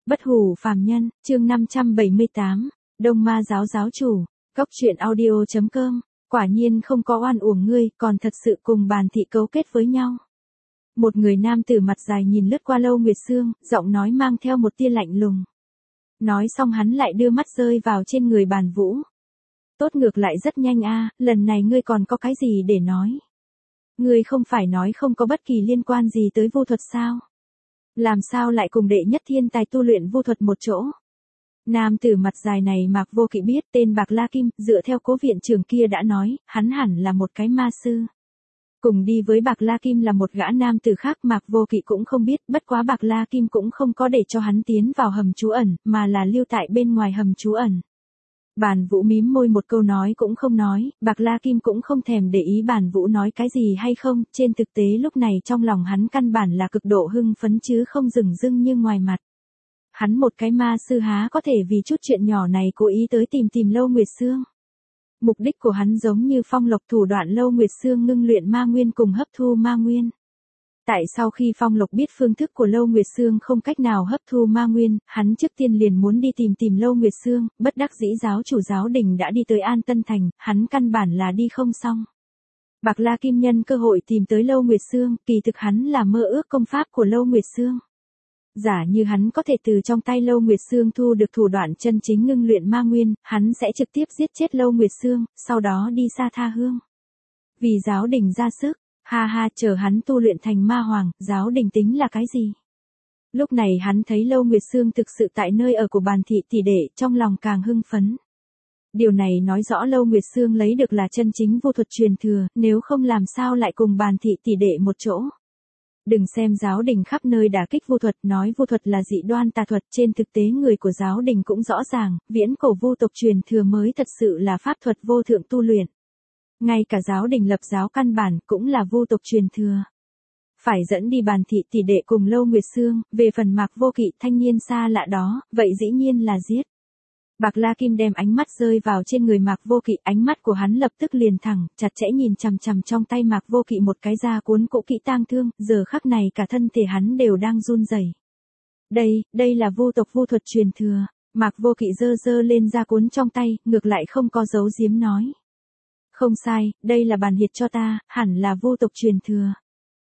Bất hủ phàm nhân, chương 578, Đông Ma giáo giáo chủ, Cốc truyện audio.com, quả nhiên không có oan uổng ngươi, còn thật sự cùng Bàn Thị cấu kết với nhau. Một người nam tử mặt dài nhìn lướt qua Lâu Nguyệt Sương, giọng nói mang theo một tia lạnh lùng. Nói xong hắn lại đưa mắt rơi vào trên người Bàn Vũ. Tốt, ngược lại rất nhanh a, lần này ngươi còn có cái gì để nói? Ngươi không phải nói không có bất kỳ liên quan gì tới vu thuật sao? Làm sao lại cùng đệ nhất thiên tài tu luyện vu thuật một chỗ? Nam tử mặt dài này Mạc Vô Kỵ biết, tên Bạc La Kim, dựa theo cố viện trưởng kia đã nói, hắn hẳn là một cái ma sư. Cùng đi với Bạc La Kim là một gã nam tử khác, Mạc Vô Kỵ cũng không biết, bất quá Bạc La Kim cũng không có để cho hắn tiến vào hầm trú ẩn, mà là lưu tại bên ngoài hầm trú ẩn. Bàn Vũ mím môi một câu nói cũng không nói, Bạc La Kim cũng không thèm để ý Bàn Vũ nói cái gì hay không, trên thực tế lúc này trong lòng hắn căn bản là cực độ hưng phấn chứ không dửng dưng như ngoài mặt. Hắn một cái ma sư há có thể vì chút chuyện nhỏ này cố ý tới tìm Lâu Nguyệt Sương. Mục đích của hắn giống như Phong Lộc thủ đoạn Lâu Nguyệt Sương ngưng luyện ma nguyên cùng hấp thu ma nguyên. Tại sau khi Phong Lộc biết phương thức của Lâu Nguyệt Sương không cách nào hấp thu ma nguyên, hắn trước tiên liền muốn đi tìm Lâu Nguyệt Sương, bất đắc dĩ giáo chủ giáo đình đã đi tới An Tân Thành, hắn căn bản là đi không xong. Bạc La Kim nhân cơ hội tìm tới Lâu Nguyệt Sương, kỳ thực hắn là mơ ước công pháp của Lâu Nguyệt Sương. Giả như hắn có thể từ trong tay Lâu Nguyệt Sương thu được thủ đoạn chân chính ngưng luyện ma nguyên, hắn sẽ trực tiếp giết chết Lâu Nguyệt Sương, sau đó đi xa tha hương. Vì giáo đình ra sức. Ha ha, chờ hắn tu luyện thành ma hoàng, giáo đình tính là cái gì? Lúc này hắn thấy Lâu Nguyệt Sương thực sự tại nơi ở của Bàn Thị tỷ đệ, trong lòng càng hưng phấn. Điều này nói rõ Lâu Nguyệt Sương lấy được là chân chính vô thuật truyền thừa, nếu không làm sao lại cùng Bàn Thị tỷ đệ một chỗ. Đừng xem giáo đình khắp nơi đả kích vô thuật, nói vô thuật là dị đoan tà thuật, trên thực tế người của giáo đình cũng rõ ràng, viễn cổ vu tộc truyền thừa mới thật sự là pháp thuật vô thượng tu luyện. Ngay cả giáo đình lập giáo căn bản cũng là vu tộc truyền thừa. Phải dẫn đi Bàn Thị tỷ đệ cùng Lâu Nguyệt Sương, về phần Mạc Vô Kỵ thanh niên xa lạ đó, vậy dĩ nhiên là giết. Bạc La Kim đem ánh mắt rơi vào trên người Mạc Vô Kỵ, ánh mắt của hắn lập tức liền thẳng, chặt chẽ nhìn chằm chằm trong tay Mạc Vô Kỵ một cái da cuốn cũ kỹ tang thương, giờ khắc này cả thân thể hắn đều đang run rẩy. Đây là vu tộc vu thuật truyền thừa. Mạc Vô Kỵ giơ lên da cuốn trong tay, ngược lại không có giấu giếm nói. Không sai, đây là Bàn Hiệt cho ta, hẳn là vu tộc truyền thừa.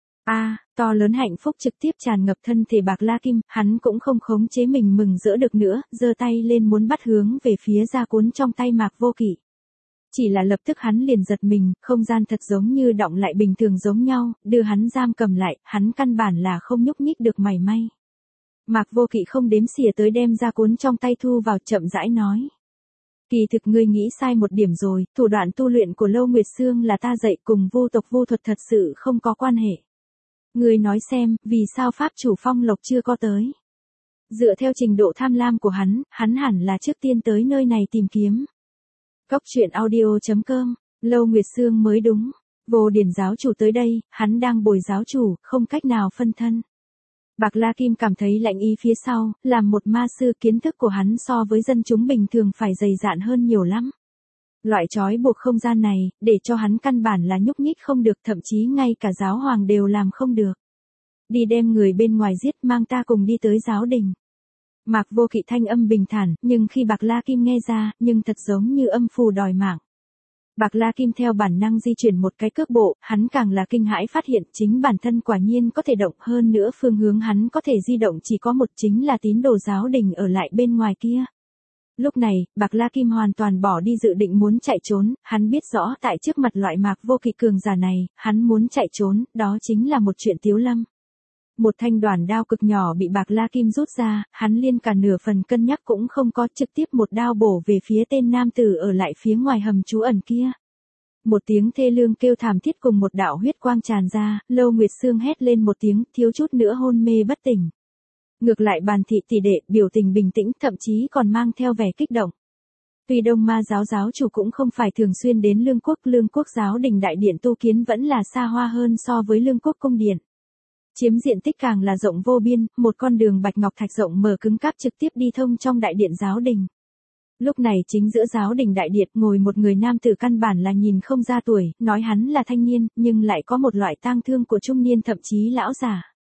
To lớn hạnh phúc trực tiếp tràn ngập thân thể Bạc La Kim, hắn cũng không khống chế mình mừng rỡ được nữa, giơ tay lên muốn bắt hướng về phía da cuốn trong tay Mạc Vô Kỵ. Chỉ là lập tức hắn liền giật mình, không gian thật giống như động lại bình thường giống nhau, đưa hắn giam cầm lại, hắn căn bản là không nhúc nhích được mảy may. Mạc Vô Kỵ không đếm xỉa tới đem da cuốn trong tay thu vào, chậm rãi nói. Kỳ thực ngươi nghĩ sai một điểm rồi, thủ đoạn tu luyện của Lâu Nguyệt Sương là ta dạy, cùng vu tộc vu thuật thật sự không có quan hệ. Ngươi nói xem, vì sao pháp chủ Phong Lộc chưa có tới? Dựa theo trình độ tham lam của hắn hẳn là trước tiên tới nơi này tìm kiếm. Cốc truyện audio.com, Lâu Nguyệt Sương mới đúng. Vô Điển giáo chủ tới đây, hắn đang bồi giáo chủ, không cách nào phân thân. Bạc La Kim cảm thấy lạnh ý phía sau, làm một ma sư kiến thức của hắn so với dân chúng bình thường phải dày dạn hơn nhiều lắm. Loại trói buộc không gian này, để cho hắn căn bản là nhúc nhích không được, thậm chí ngay cả giáo hoàng đều làm không được. Đi đem người bên ngoài giết, mang ta cùng đi tới giáo đình. Mạc Vô Kỵ thanh âm bình thản, nhưng khi Bạc La Kim nghe ra, nhưng thật giống như âm phù đòi mạng. Bạc La Kim theo bản năng di chuyển một cái cước bộ, hắn càng là kinh hãi phát hiện chính bản thân quả nhiên có thể động, hơn nữa phương hướng hắn có thể di động chỉ có một, chính là tín đồ giáo đình ở lại bên ngoài kia. Lúc này, Bạc La Kim hoàn toàn bỏ đi dự định muốn chạy trốn, hắn biết rõ tại trước mặt loại Mạc Vô Kỵ cường giả này, hắn muốn chạy trốn, đó chính là một chuyện tiếu lâm. Một thanh đoản đao cực nhỏ bị Bạc La Kim rút ra, hắn liên cả nửa phần cân nhắc cũng không có, trực tiếp một đao bổ về phía tên nam tử ở lại phía ngoài hầm trú ẩn kia. Một tiếng thê lương kêu thảm thiết cùng một đạo huyết quang tràn ra, Lâu Nguyệt Sương hét lên một tiếng, thiếu chút nữa hôn mê bất tỉnh. Ngược lại Bàn Thị tỷ đệ, biểu tình bình tĩnh, thậm chí còn mang theo vẻ kích động. Tuy Đông Ma giáo giáo chủ cũng không phải thường xuyên đến Lương Quốc giáo đình đại điện tu kiến vẫn là xa hoa hơn so với Lương Quốc cung điện. Chiếm diện tích càng là rộng vô biên, một con đường bạch ngọc thạch rộng mở cứng cáp trực tiếp đi thông trong đại điện giáo đình. Lúc này chính giữa giáo đình đại điện ngồi một người nam tử căn bản là nhìn không ra tuổi, nói hắn là thanh niên, nhưng lại có một loại tang thương của trung niên thậm chí lão già.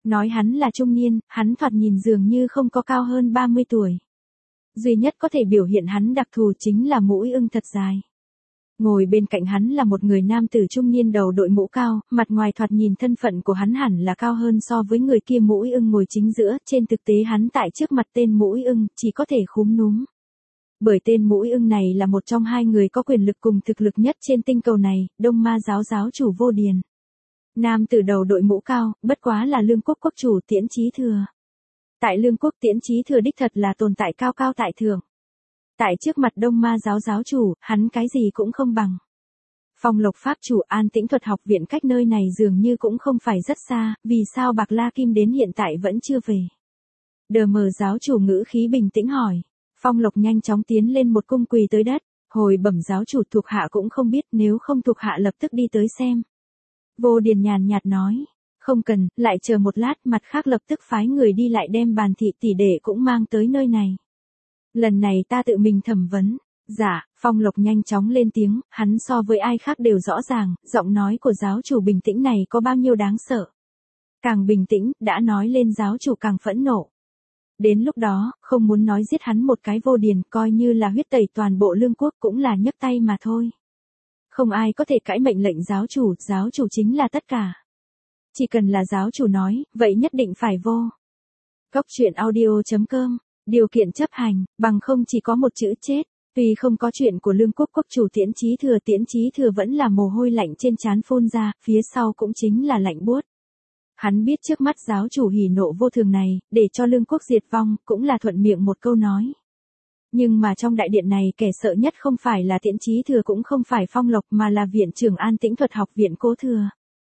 Nói hắn là trung niên, hắn thoạt nhìn dường như không có cao hơn 30 tuổi. Duy nhất có thể biểu hiện hắn đặc thù chính là mũi ưng thật dài. Ngồi bên cạnh hắn là một người nam tử trung niên đầu đội mũ cao, mặt ngoài thoạt nhìn thân phận của hắn hẳn là cao hơn so với người kia mũi ưng ngồi chính giữa, trên thực tế hắn tại trước mặt tên mũi ưng, chỉ có thể khúm núm. Bởi tên mũi ưng này là một trong hai người có quyền lực cùng thực lực nhất trên tinh cầu này, Đông Ma giáo giáo chủ Vô Điền. Nam tử đầu đội mũ cao, bất quá là Lương Quốc quốc chủ Tiễn Chí Thừa. Tại Lương Quốc Tiễn Chí Thừa đích thật là tồn tại cao cao tại thượng. Tại trước mặt Đông Ma giáo giáo chủ, hắn cái gì cũng không bằng. Phong Lộc Pháp chủ An Tĩnh Thuật học viện cách nơi này dường như cũng không phải rất xa, vì sao Bạc La Kim đến hiện tại vẫn chưa về. Đờ mờ giáo chủ ngữ khí bình tĩnh hỏi. Phong Lộc nhanh chóng tiến lên một cung quỳ tới đất, hồi bẩm giáo chủ thuộc hạ cũng không biết, nếu không thuộc hạ lập tức đi tới xem. Vô Điền nhàn nhạt nói, không cần, lại chờ một lát, mặt khác lập tức phái người đi lại đem Bàn thị tỷ đệ cũng mang tới nơi này. Lần này ta tự mình thẩm vấn. Dạ, Phong Lộc nhanh chóng lên tiếng, hắn so với ai khác đều rõ ràng, giọng nói của giáo chủ bình tĩnh này có bao nhiêu đáng sợ. Càng bình tĩnh, đã nói lên giáo chủ càng phẫn nộ. Đến lúc đó, không muốn nói giết hắn một cái Vô Điền, coi như là huyết tẩy toàn bộ Lương Quốc cũng là nhấc tay mà thôi. Không ai có thể cãi mệnh lệnh giáo chủ chính là tất cả. Chỉ cần là giáo chủ nói, vậy nhất định phải vô. Cốc truyện audio.com, điều kiện chấp hành, bằng không chỉ có một chữ chết. Tuy không có chuyện của Lương Quốc quốc chủ Tiễn Chí Thừa vẫn là mồ hôi lạnh trên trán phun ra, phía sau cũng chính là lạnh buốt. Hắn biết trước mắt giáo chủ hỉ nộ vô thường này, để cho Lương Quốc diệt vong, cũng là thuận miệng một câu nói. Nhưng mà trong đại điện này kẻ sợ nhất không phải là Tiễn Chí Thừa cũng không phải Phong Lộc mà là viện trưởng An Tĩnh Thuật học viện Cố Thừa.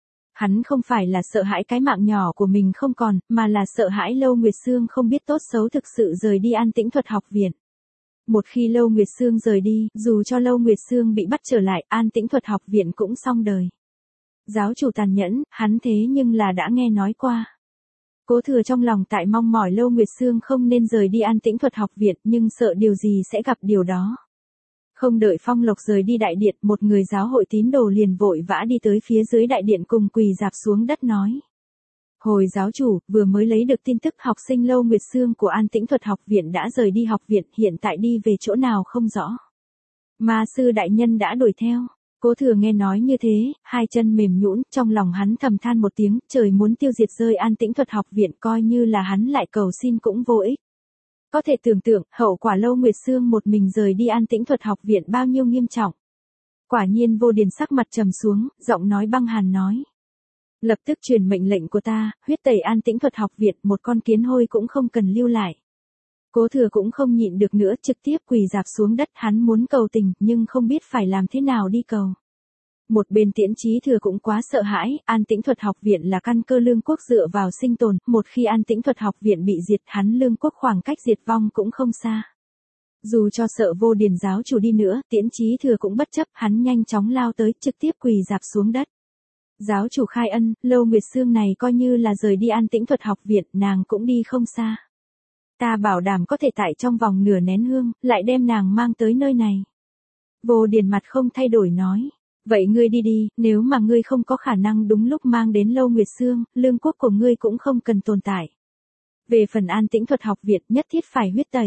Hắn không phải là sợ hãi cái mạng nhỏ của mình không còn, mà là sợ hãi Lâu Nguyệt Sương không biết tốt xấu thực sự rời đi An Tĩnh Thuật học viện. Một khi Lâu Nguyệt Sương rời đi, dù cho Lâu Nguyệt Sương bị bắt trở lại, An Tĩnh Thuật học viện cũng xong đời. Giáo chủ tàn nhẫn, hắn thế nhưng là đã nghe nói qua. Cố Thừa trong lòng tại mong mỏi Lâu Nguyệt Sương không nên rời đi An Tĩnh Thuật học viện, nhưng sợ điều gì sẽ gặp điều đó. Không đợi Phong Lộc rời đi đại điện, một người giáo hội tín đồ liền vội vã đi tới phía dưới đại điện cùng quỳ rạp xuống đất nói. Hồi giáo chủ, vừa mới lấy được tin tức học sinh Lâu Nguyệt Sương của An Tĩnh Thuật học viện đã rời đi học viện, hiện tại đi về chỗ nào không rõ. Ma sư đại nhân đã đuổi theo. Cố Thừa nghe nói như thế, hai chân mềm nhũn, trong lòng hắn thầm than một tiếng, trời muốn tiêu diệt rơi An Tĩnh Thuật học viện, coi như là hắn lại cầu xin cũng vô ích. Có thể tưởng tượng, hậu quả Lâu Nguyệt Sương một mình rời đi An Tĩnh Thuật học viện bao nhiêu nghiêm trọng. Quả nhiên Vô Điền sắc mặt trầm xuống, giọng nói băng hàn nói. Lập tức truyền mệnh lệnh của ta, huyết tẩy An Tĩnh Thuật học viện, một con kiến hôi cũng không cần lưu lại. Cố Thừa cũng không nhịn được nữa, trực tiếp quỳ rạp xuống đất, hắn muốn cầu tình, nhưng không biết phải làm thế nào đi cầu. Một bên Tiễn Chí Thừa cũng quá sợ hãi, An Tĩnh Thuật học viện là căn cơ Lương Quốc dựa vào sinh tồn, một khi An Tĩnh Thuật học viện bị diệt, hắn Lương Quốc khoảng cách diệt vong cũng không xa. Dù cho sợ Vô Điền giáo chủ đi nữa, Tiễn Chí Thừa cũng bất chấp, hắn nhanh chóng lao tới, trực tiếp quỳ rạp xuống đất. Giáo chủ khai ân, Lâu Nguyệt Sương này coi như là rời đi An Tĩnh Thuật học viện, nàng cũng đi không xa. Ta bảo đảm có thể tại trong vòng nửa nén hương, lại đem nàng mang tới nơi này. Vô Điền mặt không thay đổi nói. Vậy ngươi đi đi, nếu mà ngươi không có khả năng đúng lúc mang đến Lâu Nguyệt Sương, Lương Quốc của ngươi cũng không cần tồn tại. Về phần An Tĩnh Thuật học viện, nhất thiết phải huyết tẩy.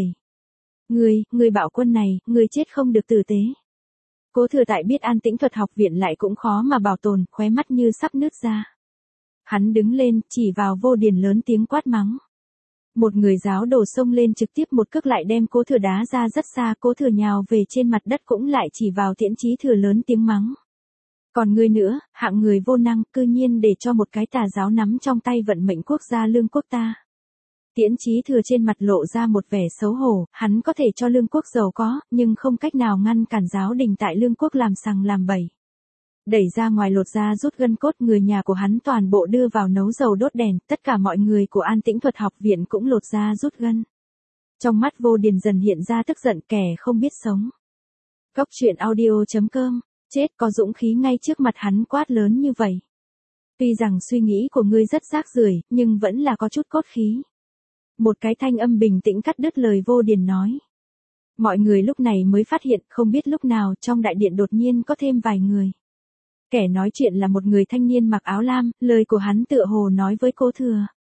Ngươi bạo quân này, ngươi chết không được tử tế. Cố Thừa tại biết An Tĩnh Thuật học viện lại cũng khó mà bảo tồn, khóe mắt như sắp nứt ra. Hắn đứng lên, chỉ vào Vô Điền lớn tiếng quát mắng. Một người giáo đồ xông lên trực tiếp một cước lại đem Cố Thừa đá ra rất xa, Cố Thừa nhào về trên mặt đất cũng lại chỉ vào Tiễn Chí Thừa lớn tiếng mắng. Còn ngươi nữa, hạng người vô năng, cư nhiên để cho một cái tà giáo nắm trong tay vận mệnh quốc gia Lương Quốc ta. Tiễn Chí Thừa trên mặt lộ ra một vẻ xấu hổ, hắn có thể cho Lương Quốc giàu có, nhưng không cách nào ngăn cản giáo đình tại Lương Quốc làm sằng làm bậy. Đẩy ra ngoài lột ra rút gân cốt, người nhà của hắn toàn bộ đưa vào nấu dầu đốt đèn, tất cả mọi người của An Tĩnh Thuật học viện cũng lột ra rút gân. Trong mắt Vô Điền dần hiện ra tức giận, kẻ không biết sống. Cốc truyện audio.com, chết có dũng khí ngay trước mặt hắn quát lớn như vậy. Tuy rằng suy nghĩ của ngươi rất rác rưởi, nhưng vẫn là có chút cốt khí. Một cái thanh âm bình tĩnh cắt đứt lời Vô Điền nói. Mọi người lúc này mới phát hiện, không biết lúc nào trong đại điện đột nhiên có thêm vài người. Kẻ nói chuyện là một người thanh niên mặc áo lam, lời của hắn tựa hồ nói với Cố Thừa.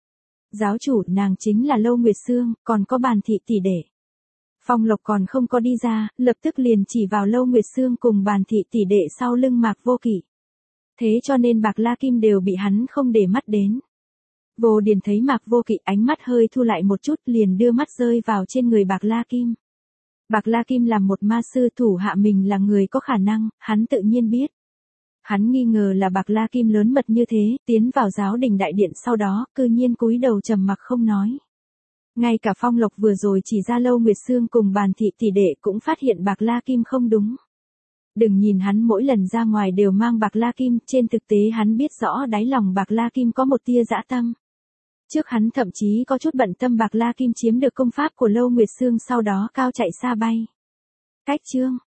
Giáo chủ, nàng chính là Lâu Nguyệt Sương, còn có Bàn thị tỷ đệ. Phong Lộc còn không có đi ra, lập tức liền chỉ vào Lâu Nguyệt Sương cùng Bàn thị tỷ đệ sau lưng Mạc Vô Kỵ. Thế cho nên Bạc La Kim đều bị hắn không để mắt đến. Vô Điền thấy Mạc Vô Kỵ ánh mắt hơi thu lại một chút liền đưa mắt rơi vào trên người Bạc La Kim. Bạc La Kim làm một ma sư, thủ hạ mình là người có khả năng, hắn tự nhiên biết. Hắn nghi ngờ là Bạc La Kim lớn mật như thế, tiến vào giáo đình đại điện sau đó, cư nhiên cúi đầu trầm mặc không nói. Ngay cả Phong Lộc vừa rồi chỉ ra Lâu Nguyệt Sương cùng Bàn thị tỷ đệ cũng phát hiện Bạc La Kim không đúng. Đừng nhìn hắn mỗi lần ra ngoài đều mang Bạc La Kim, trên thực tế hắn biết rõ đáy lòng Bạc La Kim có một tia dã tâm. Trước hắn thậm chí có chút bận tâm Bạc La Kim chiếm được công pháp của Lâu Nguyệt Sương sau đó cao chạy xa bay. Cách chương